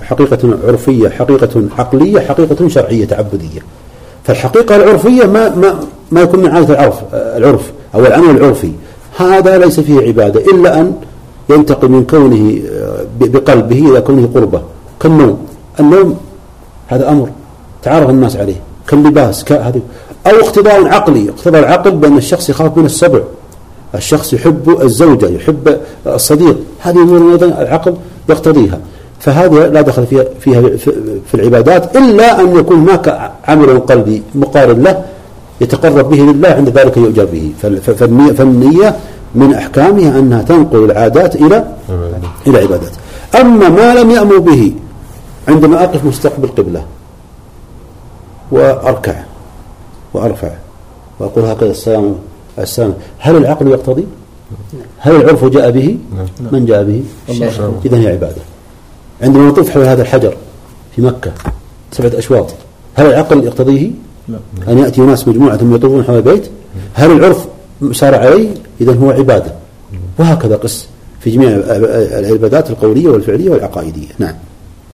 حقيقة عرفية، حقيقة عقلية، حقيقة شرعية تعبدية. فالحقيقة العرفية ما يكون من عادة العرف أو العمل العرفي، هذا ليس فيه عبادة إلا أن ينتقل من كونه بقلبه إلى كونه قربة، النوم هذا أمر تعرف الناس عليه، كاللباس هذا، أو اقتضاء عقلي، اقتضاء العقل بأن الشخص يخاف من السبع، الشخص يحب الزوجة، يحب الصديق، هذه أمور أيضا العقل يقتضيها، فهذا لا دخل فيها في العبادات إلا أن يكون هناك عمل قلبي مقارن له يتقرب به لله، عند ذلك يؤجر به. فالنية من أحكامها أنها تنقل العادات إلى عبادات. أما ما لم يأمر به، عندما أقف مستقبل قبلة وأركع وأرفع وأقول هكذا السلام، هل العقل يقتضي؟ هل العرف جاء به؟ من جاء به؟ إذن هي عبادة. عندما نطوف حول هذا الحجر في مكة 7 أشواط، هل العقل يقتضيه أن يأتي ناس مجموعة ثم يطوفون حول البيت؟ هل العرف سار عليه؟ إذن هو عبادة. وهكذا قس في جميع العبادات القولية والفعلية والعقائدية. نعم.